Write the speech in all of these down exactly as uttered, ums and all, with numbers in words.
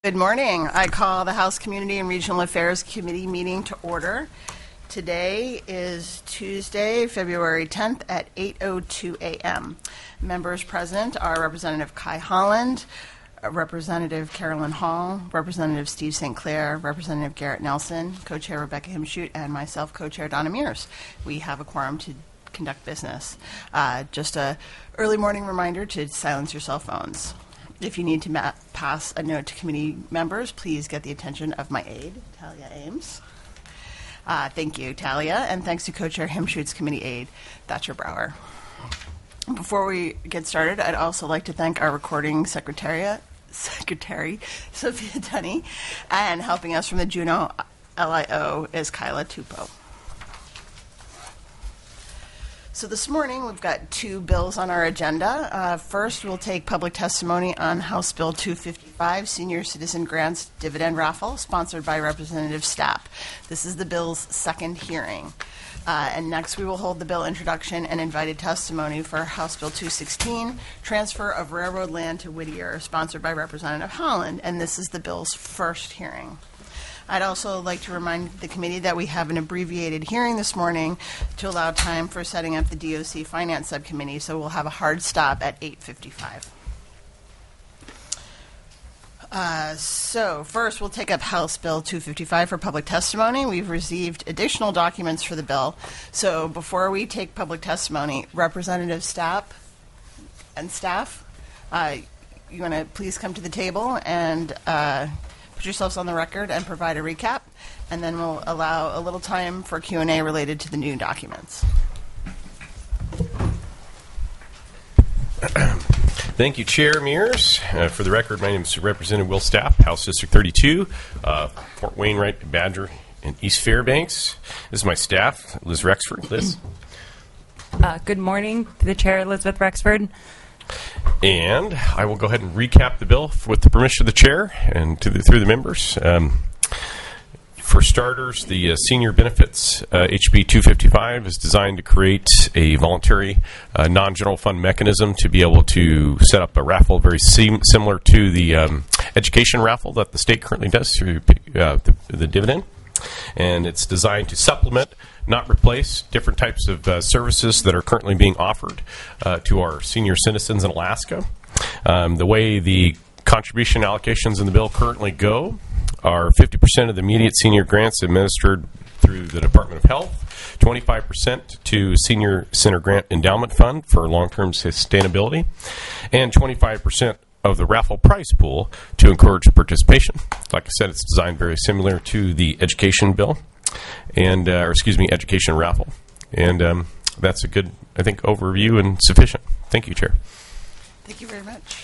Good morning. I call the House Community and Regional Affairs Committee meeting to order. Today is Tuesday, February tenth at eight oh two a.m. Members present are Representative Kai Holland, Representative Carolyn Hall, Representative Steve Saint Clair, Representative Garrett Nelson, Co-Chair Rebecca Himschoot, and myself, Co-Chair Donna Mears. We have a quorum to conduct business. Uh, just a early morning reminder to silence your cell phones. If you need to ma- pass a note to committee members, please get the attention of my aide, Talia Ames. Uh, thank you, Talia, and thanks to Co-Chair Himschoot's committee aide, Thatcher Brower. Before we get started, I'd also like to thank our recording secretariat, secretary, Sophia Tunney, and helping us from the Juneau L I O is Kyla Tupo. So this morning, we've got two bills on our agenda. Uh, first, we'll take public testimony on House Bill two fifty-five, Senior Citizen Grants Dividend Raffle, sponsored by Representative Stapp. This is the bill's second hearing. Uh, and next, we will hold the bill introduction and invited testimony for House Bill two sixteen, Transfer of Railroad Land to Whittier, sponsored by Representative Holland. And this is the bill's first hearing. I'd also like to remind the committee that we have an abbreviated hearing this morning to allow time for setting up the D O C Finance Subcommittee, so we'll have a hard stop at eight fifty-five. Uh, so first, we'll take up House Bill two fifty-five for public testimony. We've received additional documents for the bill. So before we take public testimony, Representative Stapp and staff, uh, you want to please come to the table and uh, put yourselves on the record and provide a recap, and then we'll allow a little time for Q and A related to the new documents. Thank you, Chair Mears. Uh, for the record, my name is Representative Will Stapp, House District thirty-two, uh, Fort Wainwright, Badger, and East Fairbanks. This is my staff, Liz Rexford. Liz? Uh, good morning to the Chair, Elizabeth Rexford. And I will go ahead and recap the bill with the permission of the Chair and to the, through the members. Um, for starters, the uh, Senior Benefits uh, H B two fifty-five is designed to create a voluntary uh, non-general fund mechanism to be able to set up a raffle very sim- similar to the um, education raffle that the state currently does through uh, the, the dividend. And it's designed to supplement, not replace, different types of uh, services that are currently being offered uh, to our senior citizens in Alaska. Um, the way the contribution allocations in the bill currently go are fifty percent of the immediate senior grants administered through the Department of Health, twenty-five percent to Senior Center Grant Endowment Fund for long-term sustainability, and twenty-five percent of the raffle prize pool to encourage participation. Like I said, it's designed very similar to the education bill, and uh, or excuse me, education raffle. And um, that's a good, I think, overview and sufficient. Thank you, Chair. Thank you very much.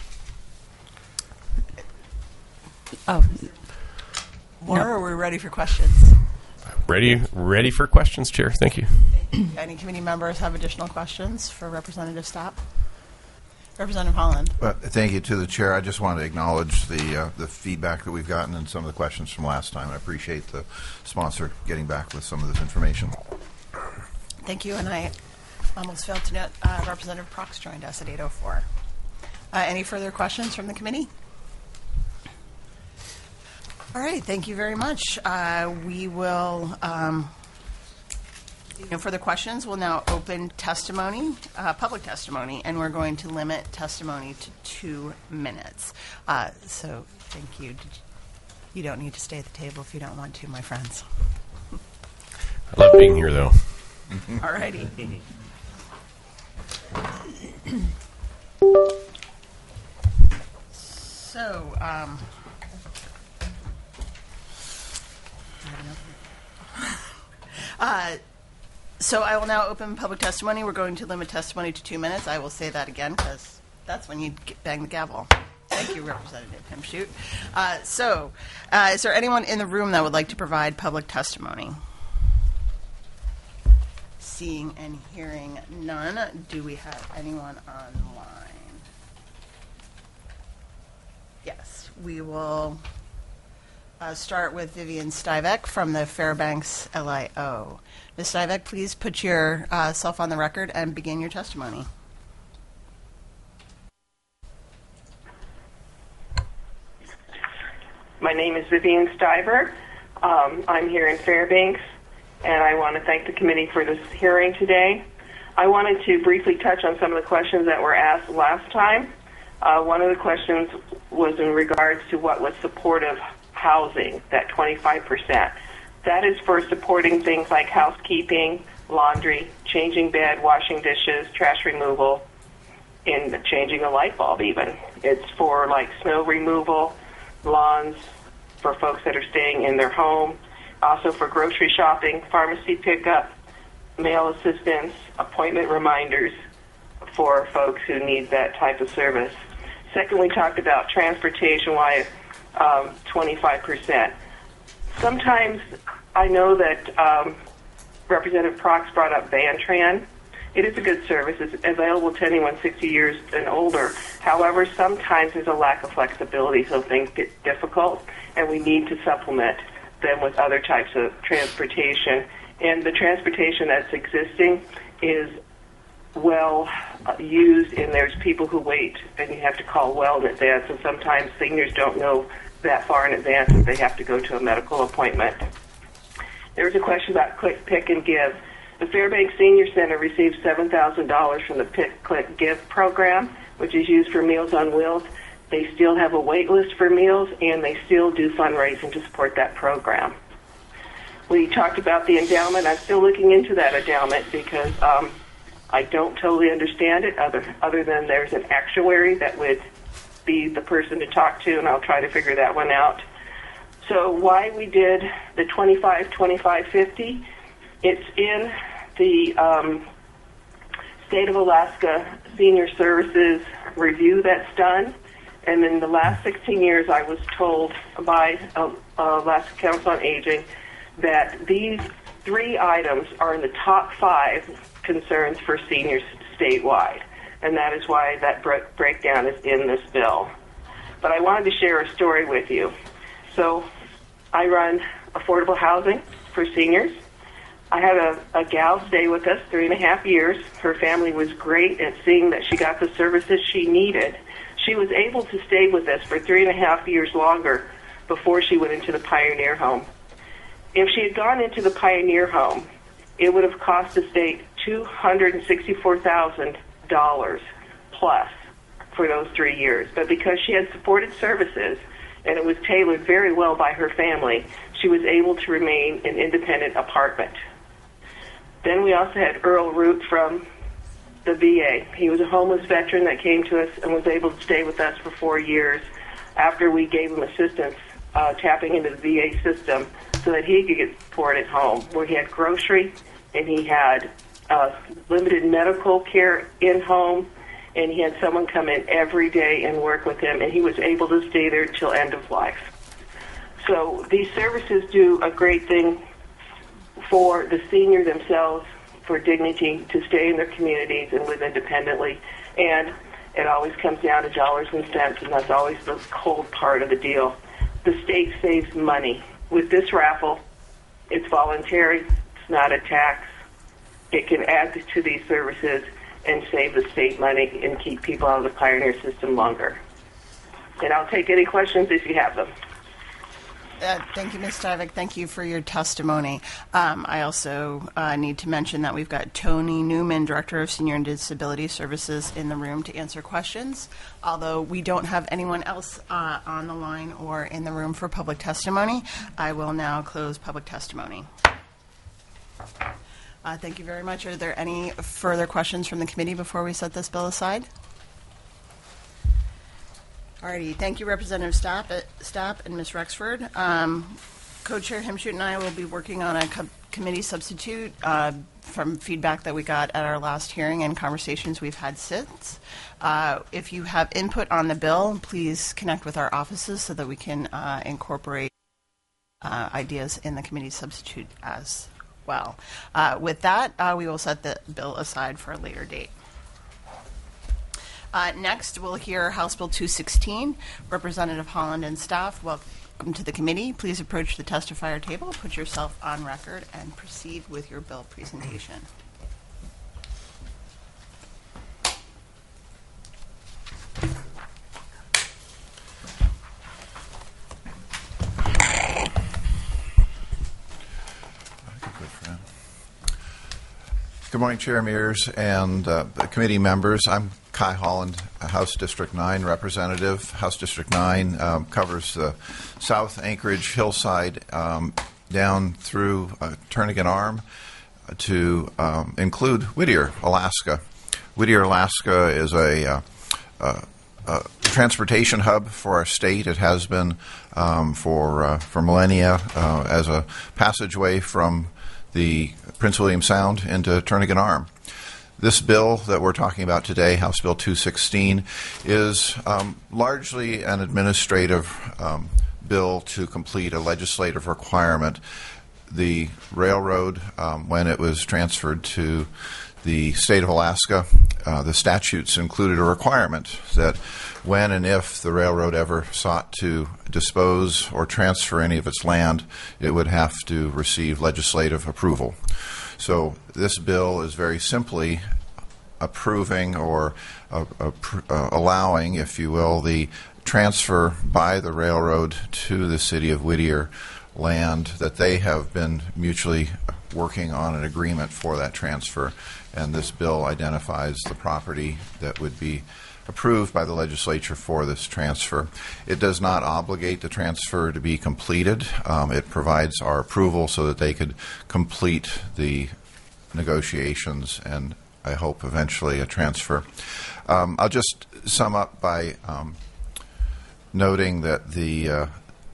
Oh, Or no. are we ready for questions? Ready, ready for questions, Chair. Thank you. Any committee members have additional questions for Representative Stapp? Representative Holland. Uh, thank you to the chair. I just want to acknowledge the uh, the feedback that we've gotten and some of the questions from last time. I appreciate the sponsor getting back with some of this information. Thank you, and I almost failed to note uh, Representative Prox joined us at eight oh four. Uh, any further questions from the committee? All right, thank you very much. Uh, we will, um, no further questions. We'll now open testimony, uh, public testimony, and we're going to limit testimony to two minutes. Uh, so thank you. Did you. You don't need to stay at the table if you don't want to, my friends. I love being here, though. All righty. So, um, uh, so I will now open public testimony. We're going to limit testimony to two minutes. I will say that again because that's when you get, bang the gavel. Thank you, Representative Himschoot. Uh, so, uh, is there anyone in the room that would like to provide public testimony? Seeing and hearing none, do we have anyone online? Yes, we will uh, start with Vivian Stuyvek from the Fairbanks L I O. Miz Stuyvek, please put yourself uh, on the record and begin your testimony. My name is Vivian Stiver. Um, I'm here in Fairbanks, and I want to thank the committee for this hearing today. I wanted to briefly touch on some of the questions that were asked last time. Uh, one of the questions was in regards to what was supportive housing, that twenty-five percent. That is for supporting things like housekeeping, laundry, changing bed, washing dishes, trash removal, and changing a light bulb even. It's for like snow removal, lawns, for folks that are staying in their home, also for grocery shopping, pharmacy pickup, mail assistance, appointment reminders for folks who need that type of service. Second, we talked about transportation-wise, um, twenty-five percent. Sometimes I know that um, Representative Prox brought up VanTran. It is a good service. It's available to anyone sixty years and older. However, sometimes there's a lack of flexibility, so things get difficult, and we need to supplement them with other types of transportation. And the transportation that's existing is well uh, used, and there's people who wait, and you have to call well in advance, and sometimes seniors don't know that far in advance that they have to go to a medical appointment. There was a question about Click, Pick, and Give. The Fairbanks Senior Center receives seven thousand dollars from the Pick, Click, Give program, which is used for Meals on Wheels. They still have a wait list for meals, and they still do fundraising to support that program. We talked about the endowment. I'm still looking into that endowment because um, I don't totally understand it, other, other than there's an actuary that would be the person to talk to, and I'll try to figure that one out. So why we did the twenty-five, twenty-five, fifty, it's in the um, State of Alaska Senior Services review that's done. And in the last sixteen years, I was told by uh, uh, Alaska Council on Aging that these three items are in the top five concerns for seniors statewide. And that is why that bre- breakdown is in this bill. But I wanted to share a story with you. So I run affordable housing for seniors. I had a, a gal stay with us three and a half years. Her family was great at seeing that she got the services she needed. She was able to stay with us for three and a half years longer before she went into the Pioneer Home. If she had gone into the Pioneer Home, it would have cost the state two hundred sixty-four thousand dollars plus for those three years. But because she had supported services and it was tailored very well by her family, she was able to remain in an independent apartment. Then we also had Earl Root from the V A. He was a homeless veteran that came to us and was able to stay with us for four years after we gave him assistance uh, tapping into the V A system so that he could get support at home, where he had grocery and he had uh, limited medical care in-home, and he had someone come in every day and work with him, and he was able to stay there till end of life. So these services do a great thing for the senior themselves, for dignity, to stay in their communities and live independently. And it always comes down to dollars and cents, and that's always the cold part of the deal. The state saves money. With this raffle, it's voluntary, it's not a tax. It can add to these services and save the state money and keep people out of the Pioneer system longer. And I'll take any questions if you have them. Uh, thank you, Miz Stivic. Thank you for your testimony. Um, I also uh, need to mention that we've got Tony Newman, Director of Senior and Disability Services, in the room to answer questions. Although we don't have anyone else uh, on the line or in the room for public testimony, I will now close public testimony. Uh, thank you very much. Are there any further questions from the committee before we set this bill aside? Alrighty, thank you, Representative Stapp, Stapp and Miz Rexford. Um, Co-Chair Himshoot and I will be working on a co- committee substitute uh, from feedback that we got at our last hearing and conversations we've had since. Uh, if you have input on the bill, please connect with our offices so that we can uh, incorporate uh, ideas in the committee substitute as well. Uh, with that, uh, we will set the bill aside for a later date. Uh, next, we'll hear House Bill two sixteen. Representative Holland and staff, welcome to the committee. Please approach the testifier table, put yourself on record, and proceed with your bill presentation. morning, Chair Mears and uh, committee members. I'm Kai Holland, House District nine representative. House District nine um, covers the South Anchorage hillside um, down through uh, Turnagain Arm to um, include Whittier, Alaska. Whittier, Alaska is a, uh, uh, a transportation hub for our state. It has been um, for uh, for millennia uh, as a passageway from the Prince William Sound into Turnagain Arm. This bill that we're talking about today, House Bill two sixteen, is um, largely an administrative um, bill to complete a legislative requirement. The railroad, um, when it was transferred to the state of Alaska, uh, the statutes included a requirement that when and if the railroad ever sought to dispose or transfer any of its land, it would have to receive legislative approval. So this bill is very simply approving or uh, uh, allowing, if you will, the transfer by the railroad to the city of Whittier land that they have been mutually working on an agreement for that transfer. And this bill identifies the property that would be approved by the legislature for this transfer. It does not obligate the transfer to be completed. Um, it provides our approval so that they could complete the negotiations and, I hope, eventually a transfer. Um, I'll just sum up by um, noting that the uh,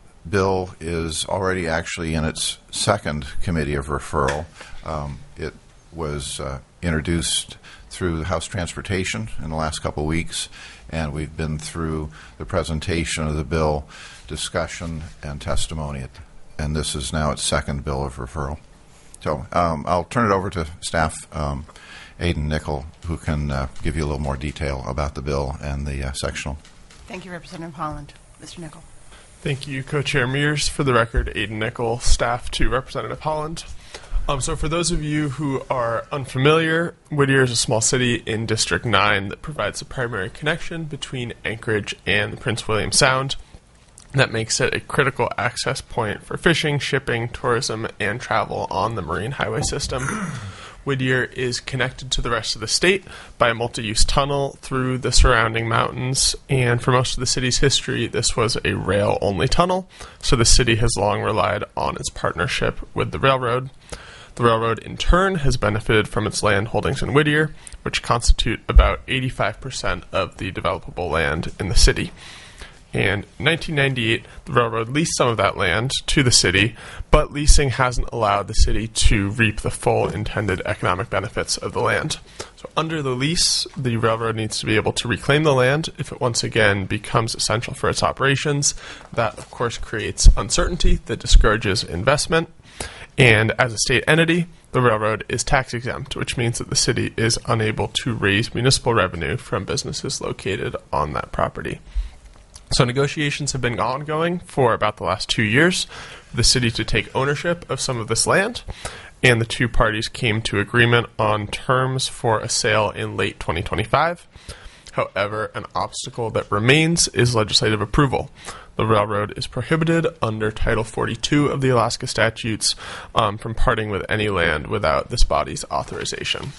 bill is already actually in its second committee of referral. Um, it was uh, introduced through the House Transportation in the last couple of weeks, and we've been through the presentation of the bill, discussion, and testimony, and this is now its second bill of referral. So um, I'll turn it over to staff, um, Aidan Nickel, who can uh, give you a little more detail about the bill and the uh, sectional. Thank you, Representative Holland. Mister Nickel. Thank you, Co-Chair Mears. For the record, Aidan Nickel, staff to Representative Holland. Um, so for those of you who are unfamiliar, Whittier is a small city in District nine that provides the primary connection between Anchorage and the Prince William Sound. That makes it a critical access point for fishing, shipping, tourism, and travel on the Marine Highway system. Whittier is connected to the rest of the state by a multi-use tunnel through the surrounding mountains, and for most of the city's history, this was a rail-only tunnel, so the city has long relied on its partnership with the railroad. The railroad, in turn, has benefited from its land holdings in Whittier, which constitute about eighty-five percent of the developable land in the city. And in nineteen ninety-eight, the railroad leased some of that land to the city, but leasing hasn't allowed the city to reap the full intended economic benefits of the land. So under the lease, the railroad needs to be able to reclaim the land if it once again becomes essential for its operations. That, of course, creates uncertainty that discourages investment. And as a state entity, the railroad is tax exempt, which means that the city is unable to raise municipal revenue from businesses located on that property. So negotiations have been ongoing for about the last two years for the city to take ownership of some of this land, and the two parties came to agreement on terms for a sale in late twenty twenty-five. However, an obstacle that remains is legislative approval. The railroad is prohibited under Title forty-two of the Alaska statutes um, from parting with any land without this body's authorization.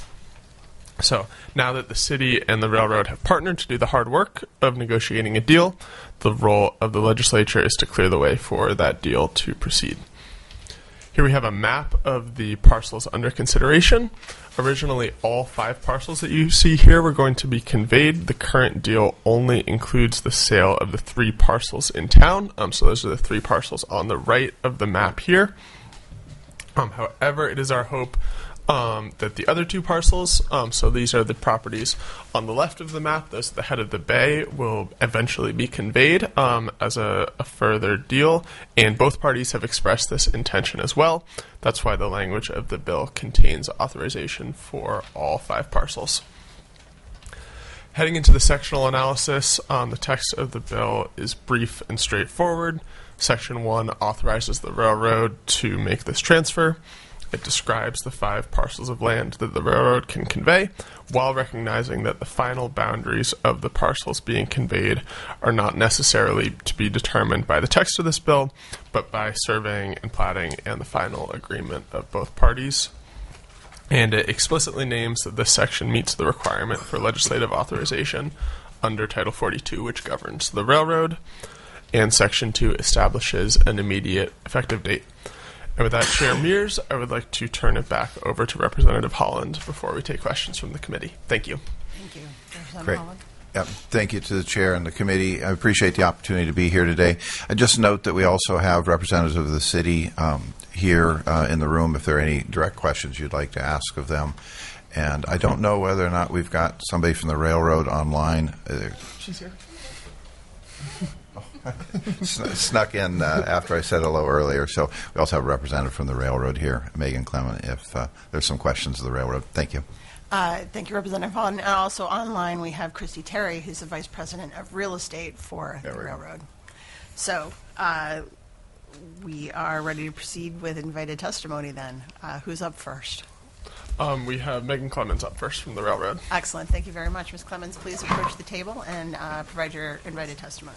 So now that the city and the railroad have partnered to do the hard work of negotiating a deal, the role of the legislature is to clear the way for that deal to proceed. Here we have a map of the parcels under consideration. Originally, all five parcels that you see here were going to be conveyed. The current deal only includes the sale of the three parcels in town. Um, so those are the three parcels on the right of the map here. Um, however, it is our hope Um, that the other two parcels, um, so these are the properties on the left of the map, those at the head of the bay, will eventually be conveyed um, as a, a further deal, and both parties have expressed this intention as well. That's why the language of the bill contains authorization for all five parcels. Heading into the sectional analysis, um, the text of the bill is brief and straightforward. Section one authorizes the railroad to make this transfer. It describes the five parcels of land that the railroad can convey, while recognizing that the final boundaries of the parcels being conveyed are not necessarily to be determined by the text of this bill, but by surveying and platting and the final agreement of both parties. And it explicitly names that this section meets the requirement for legislative authorization under Title forty-two, which governs the railroad. And Section two establishes an immediate effective date. And with that, Chair Mears, I would like to turn it back over to Representative Holland before we take questions from the committee. Thank you. Thank you. Representative Great. Holland. Yep. Thank you to the chair and the committee. I appreciate the opportunity to be here today. I just note that we also have representatives of the city um, here uh, in the room if there are any direct questions you'd like to ask of them. And I don't know whether or not we've got somebody from the railroad online. Uh, She's here. sn- snuck in uh, after I said hello earlier. So we also have a representative from the railroad here, Megan Clement, if uh, there's some questions of the railroad. Thank you. Uh, thank you, Representative Holland. And also online, we have Christy Terry, who's the Vice President of Real Estate for There the we go. railroad. So uh, we are ready to proceed with invited testimony then. Uh, who's up first? Um, we have Megan Clemens up first from the railroad. Excellent. Thank you very much. Miz Clemens, please approach the table and uh, provide your invited testimony.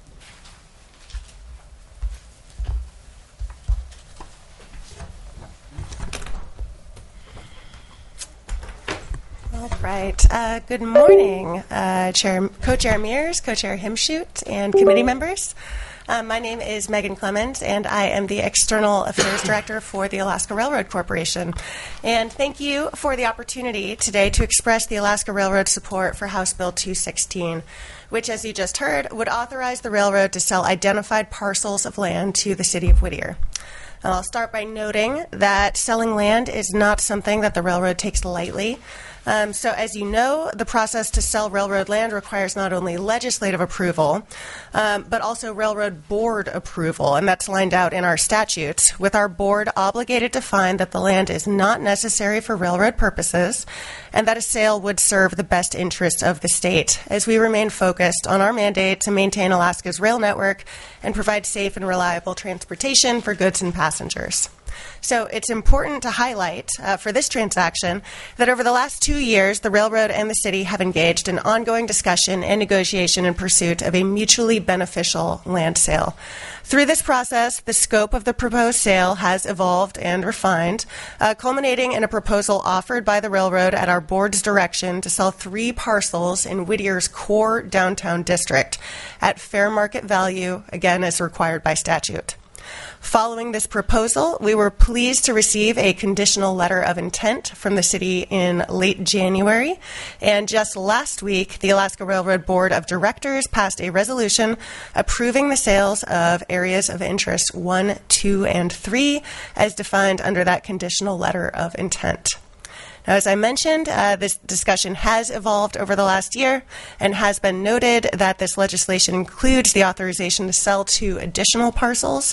All right. Uh, good morning, uh, Chair, Co-Chair Mears, Co-Chair Himshoot, and committee members. Um, my name is Megan Clemens, and I am the External Affairs Director for the Alaska Railroad Corporation. And thank you for the opportunity today to express the Alaska Railroad support for House Bill two sixteen, which, as you just heard, would authorize the railroad to sell identified parcels of land to the city of Whittier. And I'll start by noting that selling land is not something that the railroad takes lightly. Um, so as you know, the process to sell railroad land requires not only legislative approval, um, but also railroad board approval, and that's lined out in our statutes, with our board obligated to find that the land is not necessary for railroad purposes and that a sale would serve the best interests of the state, as we remain focused on our mandate to maintain Alaska's rail network and provide safe and reliable transportation for goods and passengers. So it's important to highlight uh, for this transaction that over the last two years, the railroad and the city have engaged in ongoing discussion and negotiation in pursuit of a mutually beneficial land sale. Through this process, the scope of the proposed sale has evolved and refined, uh, culminating in a proposal offered by the railroad at our board's direction to sell three parcels in Whittier's core downtown district at fair market value, again as required by statute. Following this proposal, we were pleased to receive a conditional letter of intent from the city in late January. And just last week, the Alaska Railroad Board of Directors passed a resolution approving the sales of areas of interest one, two, and three as defined under that conditional letter of intent. Now, as I mentioned, uh, this discussion has evolved over the last year and has been noted that this legislation includes the authorization to sell two additional parcels,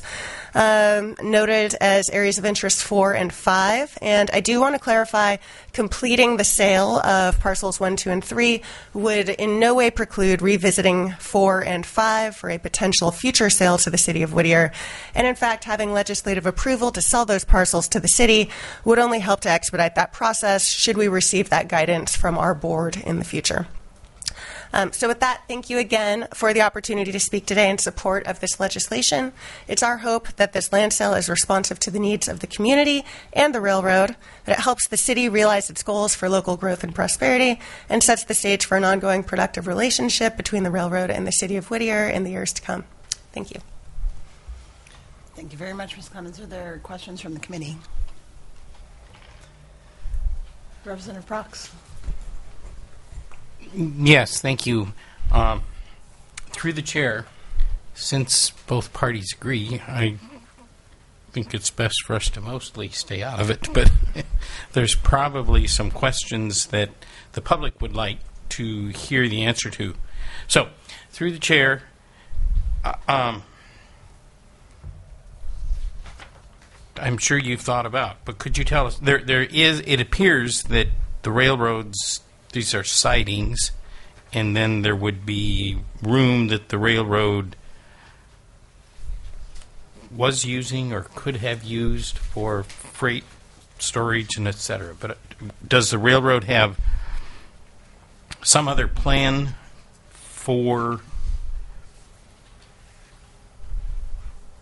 um, noted as areas of interest four and five. And I do want to clarify, completing the sale of parcels one, two, and three would in no way preclude revisiting four and five for a potential future sale to the city of Whittier. And in fact, having legislative approval to sell those parcels to the city would only help to expedite that process should we receive that guidance from our board in the future. Um, so with that, thank you again for the opportunity to speak today in support of this legislation. It's our hope that this land sale is responsive to the needs of the community and the railroad, that it helps the city realize its goals for local growth and prosperity, and sets the stage for an ongoing productive relationship between the railroad and the city of Whittier in the years to come. Thank you. Thank you very much, Miz Clemens. Are there questions from the committee? Representative Prox. Yes, thank you. Um, through the chair, since both parties agree, I think it's best for us to mostly stay out of it, but there's probably some questions that the public would like to hear the answer to. So, through the chair, uh, um, I'm sure you've thought about, but could you tell us, there, there is, it appears that the railroads, these are sidings, and then there would be room that the railroad was using or could have used for freight storage and et cetera. But uh, does the railroad have some other plan for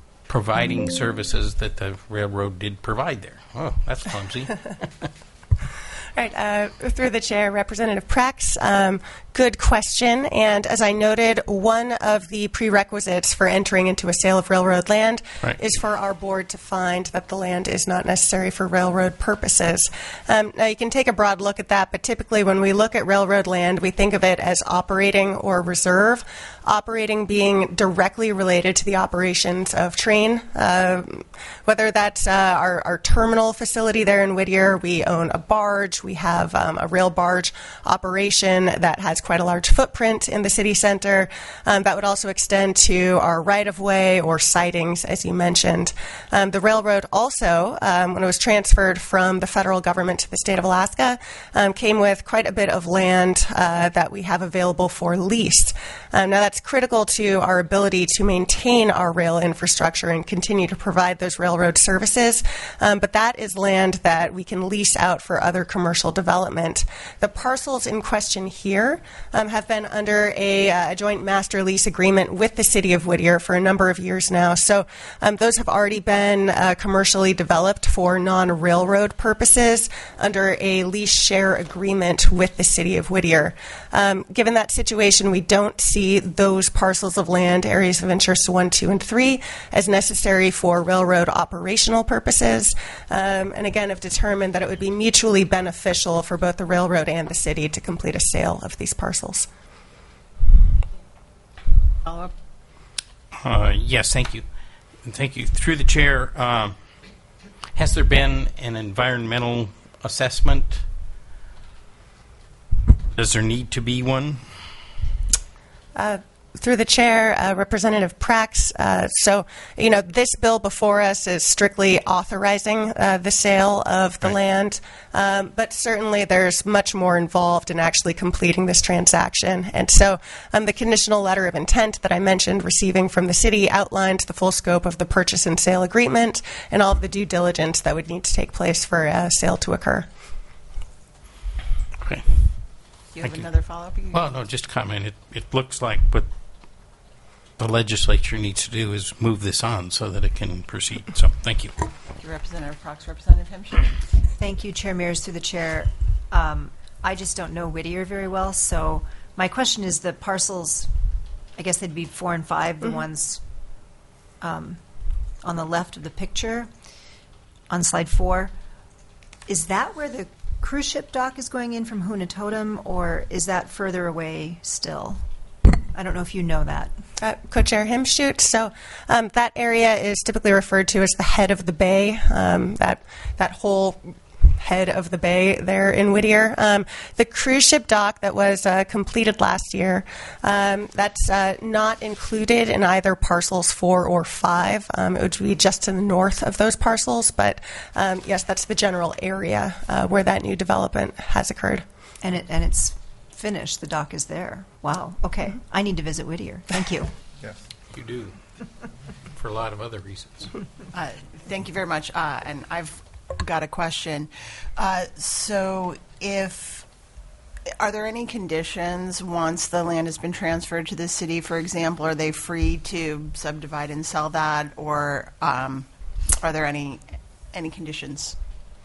providing services that the railroad did provide there? Oh, that's clumsy. Right, uh, through the chair, Representative Prax, um, good question. And as I noted, one of the prerequisites for entering into a sale of railroad land Right. is for our board to find that the land is not necessary for railroad purposes. Um, now, you can take a broad look at that, but typically when we look at railroad land, we think of it as operating or reserve. Operating being directly related to the operations of train, uh, whether that's uh, our, our terminal facility there in Whittier. We own a barge. We have um, a rail barge operation that has quite a large footprint in the city center. Um, that would also extend to our right-of-way or sidings, as you mentioned. Um, the railroad also, um, when it was transferred from the federal government to the state of Alaska, um, came with quite a bit of land uh, that we have available for lease. Um, now, that's critical to our ability to maintain our rail infrastructure and continue to provide those railroad services, um, but that is land that we can lease out for other commercial development. The parcels in question here um, have been under a, uh, a joint master lease agreement with the City of Whittier for a number of years now, so um, those have already been uh, commercially developed for non-railroad purposes under a lease share agreement with the City of Whittier. Um, given that situation, we don't see those parcels of land, areas of interest one, two, and three, as necessary for railroad operational purposes, um, and again have determined that it would be mutually beneficial for both the railroad and the city to complete a sale of these parcels. Follow-up? Uh, yes, thank you. And thank you. Through the chair, um, has there been an environmental assessment? Does there need to be one? Uh, through the chair, uh, Representative Prax. Uh, so, you know, this bill before us is strictly authorizing uh, the sale of the Right. land, um, but certainly there's much more involved in actually completing this transaction. And so um, the conditional letter of intent that I mentioned receiving from the city outlined the full scope of the purchase and sale agreement and all of the due diligence that would need to take place for a sale to occur. Okay. Do you have Thank you. another follow-up? You- Well, no, just a comment. It, it looks like what the legislature needs to do is move this on so that it can proceed. So, thank you. Thank you, Representative Prox. Representative Hemscher? Thank you, Chair Mears, through the chair. Um, I just don't know Whittier very well, so my question is the parcels, I guess they'd be four and five, the ones um, on the left of the picture, on slide four. Is that where the cruise ship dock is going in from Hunatotum, or is that further away still? I don't know if you know that. Uh, Co-Chair Himshoot. So um, that area is typically referred to as the head of the bay, um, that, that whole head of the bay there in Whittier. Um, the cruise ship dock that was uh, completed last year, um, that's uh, not included in either parcels four or five. Um, it would be just to the north of those parcels, but um, yes, that's the general area uh, where that new development has occurred. And it and it's finished. The dock is there. Wow. Okay. I need to visit Whittier. Thank you. Yes. You do. For a lot of other reasons. Uh, Thank you very much. Uh, And I've got a question. Uh, So if, are there any conditions once the land has been transferred to the city, for example? Are they free to subdivide and sell that, or um, are there any, any conditions?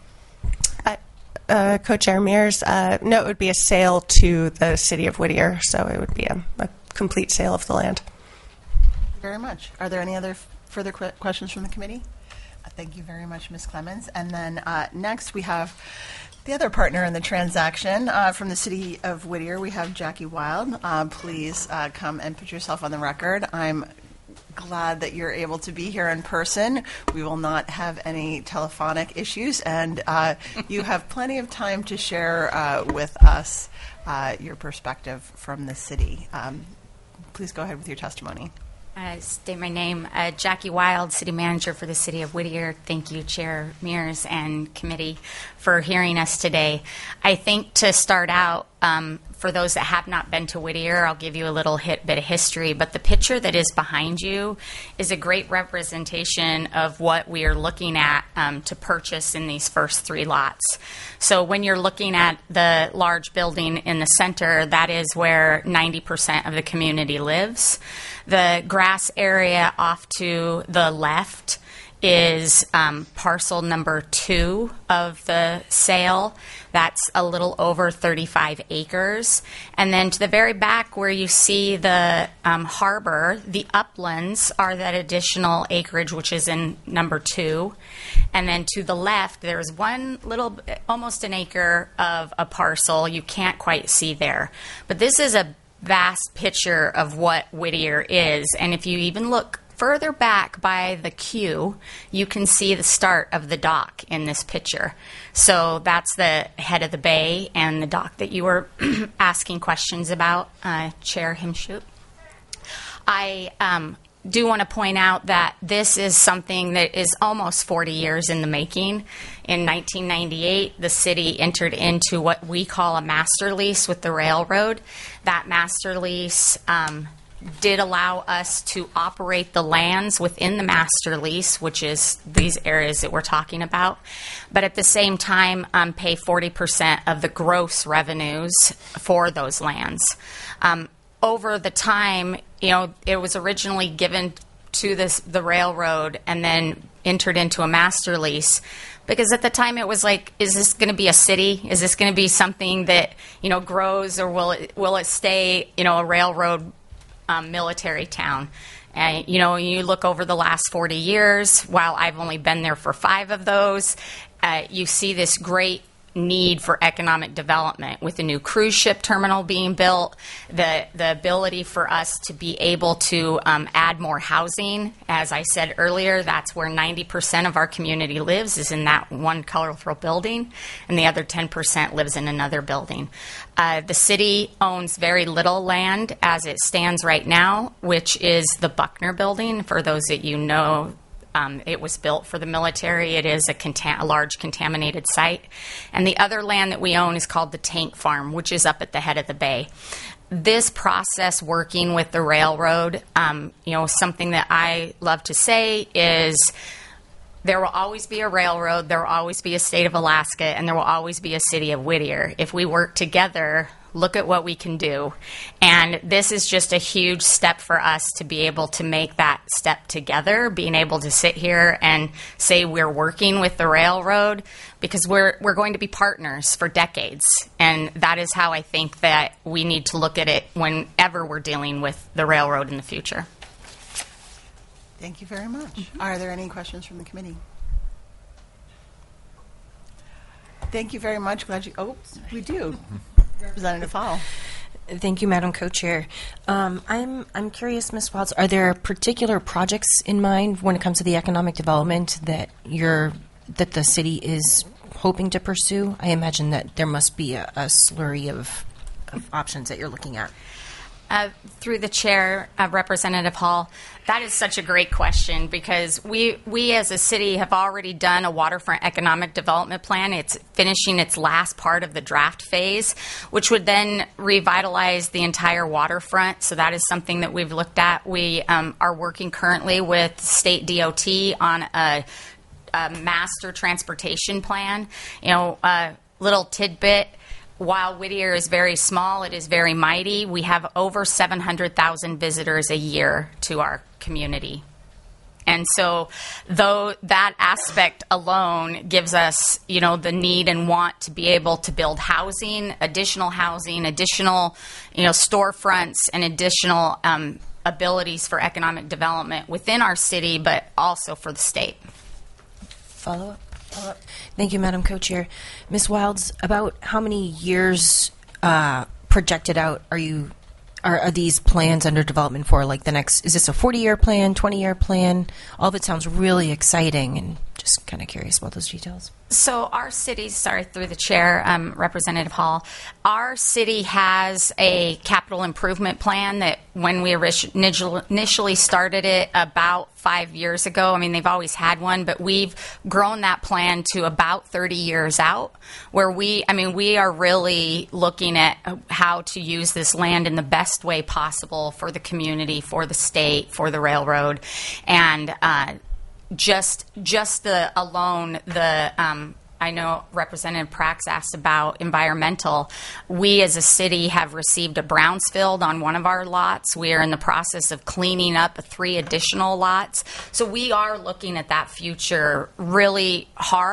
Uh, uh, Co-Chair Mears, uh, no, it would be a sale to the city of Whittier, so it would be a, a complete sale of the land. Thank you very much. Are there any other f- further que- questions from the committee? Uh, Thank you very much, Miz Clemens. And then uh, next we have the other partner in the transaction uh, from the city of Whittier. We have Jackie Wild. Uh, please uh, come and put yourself on the record. I'm glad that you're able to be here in person. We will not have any telephonic issues, and uh, you have plenty of time to share uh, with us uh, your perspective from the city. Um, please go ahead with your testimony. Uh, state my name, uh, Jackie Wild, City Manager for the City of Whittier. Thank you, Chair Mears and committee, for hearing us today. I think to start out, um, for those that have not been to Whittier, I'll give you a little hit, bit of history, but the picture that is behind you is a great representation of what we are looking at um, to purchase in these first three lots. So when you're looking at the large building in the center, that is where ninety percent of the community lives. The grass area off to the left is um, parcel number two of the sale. That's a little over thirty-five acres. And then to the very back where you see the um, harbor, the uplands are that additional acreage, which is in number two. And then to the left, there's one little, almost an acre of a parcel you can't quite see there. But this is a vast picture of what Whittier is. And if you even look further back by the queue, you can see the start of the dock in this picture. So that's the head of the bay and the dock that you were asking questions about, uh, Chair Himshoot. I um, do want to point out that this is something that is almost forty years in the making. In nineteen ninety-eight, the city entered into what we call a master lease with the railroad. That master lease um, did allow us to operate the lands within the master lease, which is these areas that we're talking about, but at the same time um, pay forty percent of the gross revenues for those lands. Um, over the time, you know, it was originally given to this, the railroad and then entered into a master lease, because at the time it was like, is this going to be a city? Is this going to be something that, you know, grows, or will it, will it stay, you know, a railroad Um, military town? And, you know, you look over the last forty years, while I've only been there for five of those, uh, you see this great need for economic development with the new cruise ship terminal being built, the the ability for us to be able to um, add more housing. As I said earlier, that's where ninety percent of our community lives, is in that one colorful building, and the other ten percent lives in another building. Uh, the city owns very little land as it stands right now, which is the Buckner building. For those that you know, Um, it was built for the military. It is a, contam- a large contaminated site. And the other land that we own is called the Tank Farm, which is up at the head of the bay. This process, working with the railroad, um, you know, something that I love to say is there will always be a railroad, there will always be a state of Alaska, and there will always be a city of Whittier. If we work together, look at what we can do. And this is just a huge step for us to be able to make that step together, being able to sit here and say we're working with the railroad, because we're we're going to be partners for decades. And that is how I think that we need to look at it whenever we're dealing with the railroad in the future. Thank you very much. Mm-hmm. Are there any questions from the committee? Thank you very much. Glad you. Oh, we do. Representative Hall. Thank you, Madam Co-Chair. Um, I'm I'm curious, Miz Wilds, are there particular projects in mind when it comes to the economic development that you're that the city is hoping to pursue? I imagine that there must be a, a slurry of, of options that you're looking at. Uh, through the chair, uh, Representative Hall, that is such a great question, because we we as a city have already done a waterfront economic development plan. It's finishing its last part of the draft phase, which would then revitalize the entire waterfront. So that is something that we've looked at. We um, are working currently with state D O T on a, a master transportation plan. You know, a little tidbit. While Whittier is very small, it is very mighty. We have over seven hundred thousand visitors a year to our community. And so though that aspect alone gives us, you know, the need and want to be able to build housing, additional housing, additional, you know, storefronts, and additional um, abilities for economic development within our city, but also for the state. Follow up? Uh, thank you, Madam Co-Chair. Miz Wilds, about how many years uh, projected out are you are, are these plans under development for? Like the next, is this a forty-year plan, twenty-year plan? All of it sounds really exciting, and just kind of curious about those details. So our city, sorry, through the chair, um, Representative Hall, our city has a capital improvement plan that when we initially started it about five years ago, I mean, they've always had one, but we've grown that plan to about thirty years out, where we, I mean, we are really looking at how to use this land in the best way possible for the community, for the state, for the railroad, and uh, Just, just the alone, the um, I know Representative Prax asked about environmental. We as a city have received a Brownsfield on one of our lots. We are in the process of cleaning up three additional lots. So we are looking at that future really hard,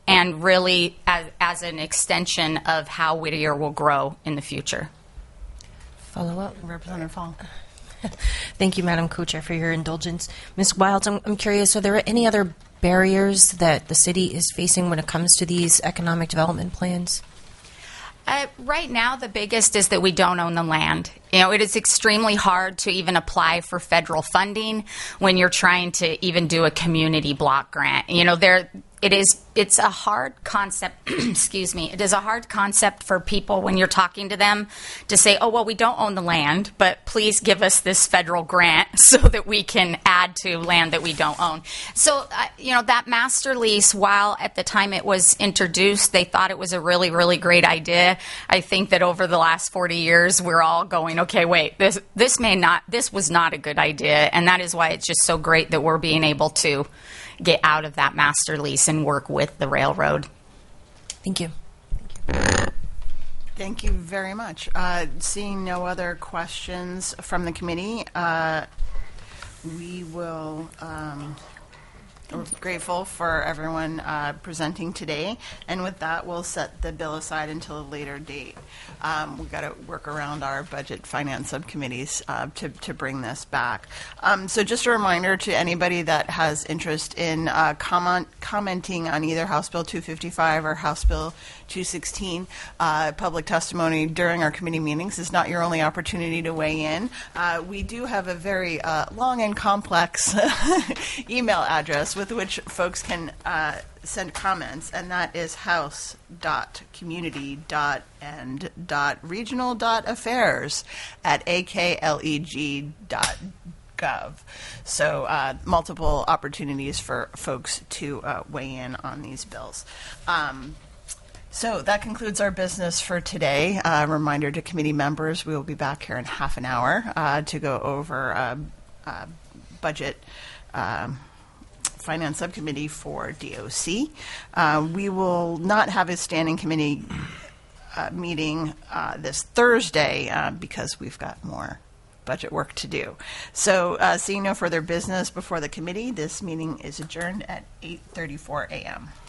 and really as, as an extension of how Whittier will grow in the future. Follow up. Representative Fall. Thank you, Madam Co-Chair, for your indulgence. Miz Wilds, I'm, I'm curious, are there any other barriers that the city is facing when it comes to these economic development plans? Uh, right now, the biggest is that we don't own the land. You know, it is extremely hard to even apply for federal funding when you're trying to even do a community block grant. You know, there it is. It's a hard concept. Excuse me. It is a hard concept for people when you're talking to them to say, "Oh, well, we don't own the land, but please give us this federal grant so that we can add to land that we don't own." So, uh, you know, that master lease, while at the time it was introduced, they thought it was a really, really great idea. I think that over the last forty years, we're all going, "Okay, wait, this this may not, this was not a good idea," and that is why it's just so great that we're being able to get out of that master lease and work with the railroad. Thank you. Thank you very much. Uh, seeing no other questions from the committee, uh, we will. Um, We're grateful for everyone uh, presenting today, and with that, we'll set the bill aside until a later date. Um, we've got to work around our budget finance subcommittees uh, to, to bring this back. Um, so just a reminder to anybody that has interest in uh, comment, commenting on either House Bill two fifty-five or House Bill two sixteen, uh, public testimony during our committee meetings is not your only opportunity to weigh in. Uh, we do have a very uh, long and complex email address with which folks can uh, send comments, and that is house dot community dot end dot regional dot affairs at a k leg dot gov. So uh, multiple opportunities for folks to uh, weigh in on these bills. Um, So that concludes our business for today. Uh, reminder to committee members, we will be back here in half an hour uh, to go over uh, uh, budget um, finance subcommittee for D O C. Uh, we will not have a standing committee uh, meeting uh, this Thursday uh, because we've got more budget work to do. So uh, seeing no further business before the committee, this meeting is adjourned at eight thirty-four a.m.